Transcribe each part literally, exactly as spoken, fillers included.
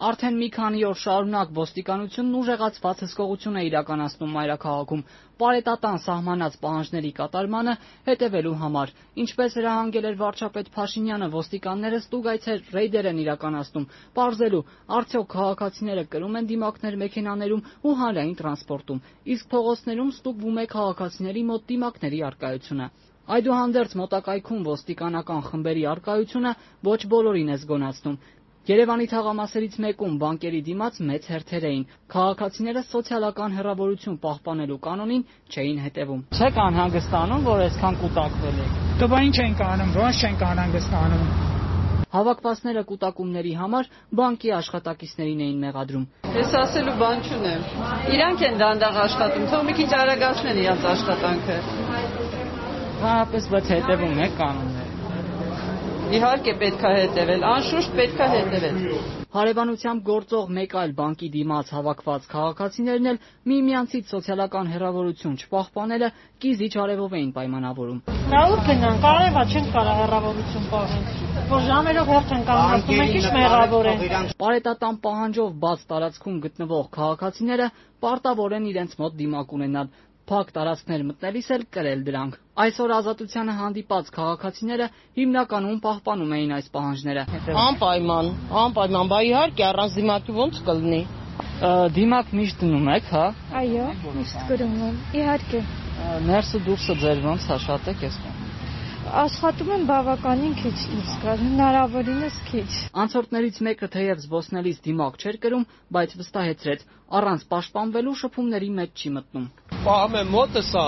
Արդեն մի քանի օր շարունակ ոստիկանությունն ուժեղացված հսկողություն է իրականացնում մայրաքաղաքում պարետատան սահմանած պահանջների կատարմանը հետևելու համար։ Ինչպես հրահանգել էր վարչապետ Փաշինյանը, ոստիկանները ստուգայցեր ռեյդեր են իրականացնում, պարզելու արդյոք քաղաքացիները կրում են դիմակներ մեքենաներում ու հանրային տրանսպորտում, իսկ փողոցներում ստուգվում է քաղաքացիների մոտ դիմակների առկայությունը։ Այդուհանդերձ մոտակայքում ոստիկանական խմբերի առկայությունը ոչ բոլորին է զգոնացնում։ Երևանի թաղամասերից մեկում բանկերի դիմաց մեծ հերթեր էին։ Քաղաքացիները սոցիալական հեռավորություն պահպանելու կանոնին չէին հետևում։ Չեք անհանգստանում, որ այսքան կուտակվել եք։ Դե բա ինչ ենք անում, ոնց չենք անհանգստանում։ Հավաքվածները կուտակումների համար բանկի աշխատակիցներին էին մեղադրում։ Ես ասելու բան չունեմ։ Իրանք են դանդաղ աշխատում, թող մի քիչ արագացնեն իրենց աշխատանքը։ Հանրապես բայց հետևում եք կանոններին։ Իհարկե պետք է հետևել, անշուշտ պետք է հետևել։ Հարևանությամբ գործող մեկ այլ բանկի դիմաց հավաքված քաղաքացիներն էլ միմյանցից սոցիալական հեռավորություն չպահպանելը կիզիչ արևով էին պայմանավորում։ Կարող գնան, կարևա չեն կարող հեռավորություն պահեն, որ ժամերով հերթ են կանգնացնում, մենք ինչ մեղավոր են։ Պարետատան պահանջով բաց տարածքում գտնվող քաղաքացիները պարտավոր են իրենց մոտ դիմակ ունենալ։ Փակ տարածքներ մտնելիս էլ կրել դրանք։ Այսօր Ազատությանը հանդիպած քաղաքացիները հիմնականում պահպանում էին այս պահանջները։ Անպայման, անպայման, բա իհարկե առանց դիմակի ո՞նց կլինի։ Դիմակ միշտ դնում եք, հա։ Այո, միշտ գրում եմ, իհարկե։ Ներսը դուրսը ձեր ոնց է, շատ եք էստեղ։ Աշխատում եմ բավականին քիչ ինձ կար, հնարավորինս քիչ։ Անցորդներից մեկը թեև զբոսնելիս դիմակ չէր կրում, բայց վստահեցրեց, առանց պաշտպանվելու շփումների մեջ չի մտնում։ Պահում եմ մոտս է,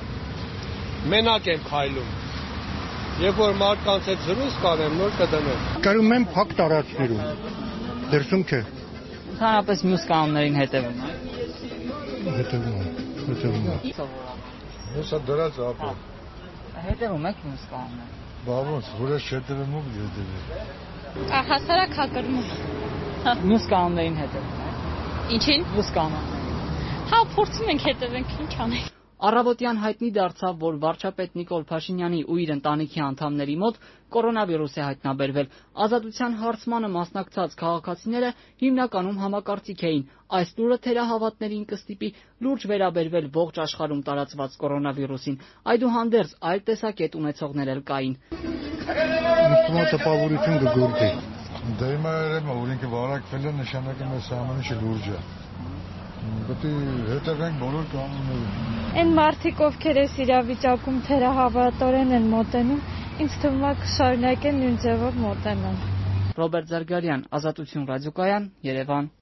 մենակ եմ քայլում։ Երբ որ մարդկանց հետ զրույց կանեմ, նոր կդնեմ։ Կրում եմ փակ տարածքներում։ Դրսում չէ։ Ընդհանրապես մյուս կանոններին հետևում եք։ Հետևում եմ, հետևում եմ։ Հեսա դրած ապա։ Հետևում եք մյուս կանոններին։ Բա ոնց, որ ես չհետևեմ ու հետևեմ։ Առհասարակ հակրում։ Մյուս կանոններին հետևում եք։ Ինչին։ Մյուս կանոններին։ Հա, փորձում ենք հետևենք, ինչ անենք։ Առավոտյան հայտնի դարձավ, որ վարչապետ Նիկոլ Փաշինյանի ու իր ընտանիքի անդամների մոտ կորոնավիրուս է հայտնաբերվել։ Ազատության հարցմանը մասնակցած քաղաքացիները հիմնականում համակարծիք էին։ Այս լուրը թերահավատներին կստիպի լուրջ վերաբերվել ողջ աշխարհում տարածված կորոնավիրուսին։ Այդուհանդերձ այլ տեսակետ ունեցողներ էլ կային։ Ինձ տպավորություն կգործի։ Դա հիմա երևում է, որ ինքը վարակվել է, նշանակում է սահմանը լուրջ է։ Պետք է հետևենք բոլոր կանոններին։ Այն մարդիկ, ովքեր այս իրավիճակում թերահավատորեն են մոտենում, ինձ թվում է կշարունակեն նույն ձևով մոտենալ։ Ռոբերտ Զարգարյան, Ազատություն ռադիոկայան, Երևան։